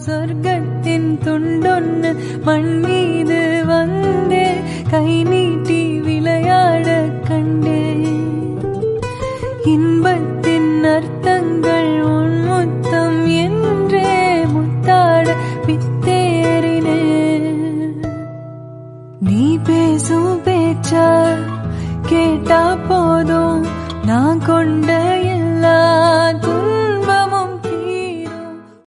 சொர்க்கத்தின் துண்டொன்னு மண் மீது வந்தே கை நீட்டி விளையாட கண்டே. இன்பத்தின் அர்த்தங்கள் உன் முத்தம் என்றே முத்தாட பித்தேறினே. நீ பேசும் பேச்சா கேட்டா போதும் நான் கொண்ட